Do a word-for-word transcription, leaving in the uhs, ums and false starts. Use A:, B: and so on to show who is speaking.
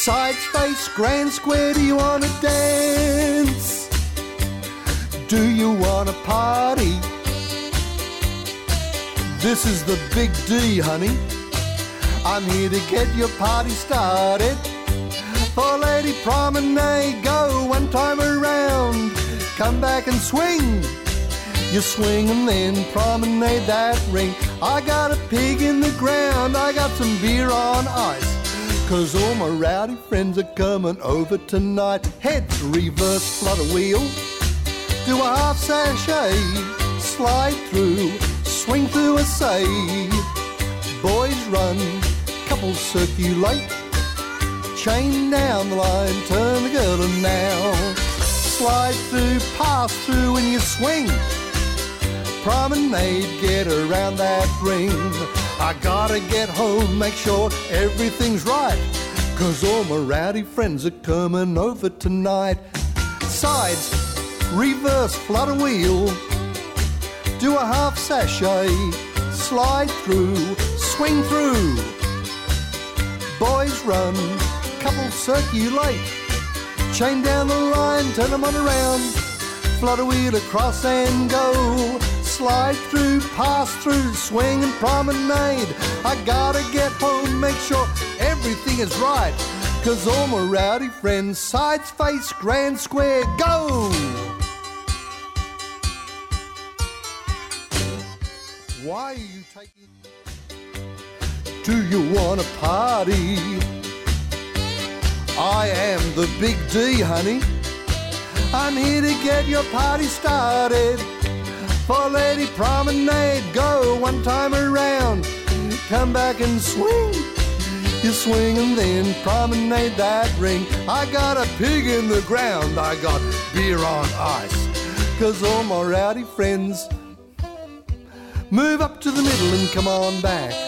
A: Sides, face, grand square, do you want to dance? Do you want to party? This is the Big D, honey. I'm here to get your party started. For Lady Promenade, go one time around. Come back and swing. You swing and then promenade that ring. I got a pig in the ground, I got some beer on ice, 'cause all my rowdy friends are coming over tonight. Heads reverse, flutter wheel, do a half sashay, slide through, swing through a say. Boys run, couples circulate, chain down the line, turn the girdle now. Slide through, pass through and you swing. Promenade, get around that ring. I gotta get home, make sure everything's right, 'cause all my rowdy friends are coming over tonight. Sides, reverse, flutter wheel, do a half sashay, slide through, swing through. Boys run, couples circulate, chain down the line, turn them on around. Flutter wheel across and go. Slide through, pass through, swing and promenade. I gotta get home, make sure everything is right, 'cause all my rowdy friends, sides, face, grand square, go! Why are you taking... Do you want to party? I am the Big D, honey. I'm here to get your party started. For Lady Promenade, go one time around. Come back and swing. You swing and then promenade that ring. I got a pig in the ground, I got beer on ice, 'cause all my rowdy friends move up to the middle and come on back.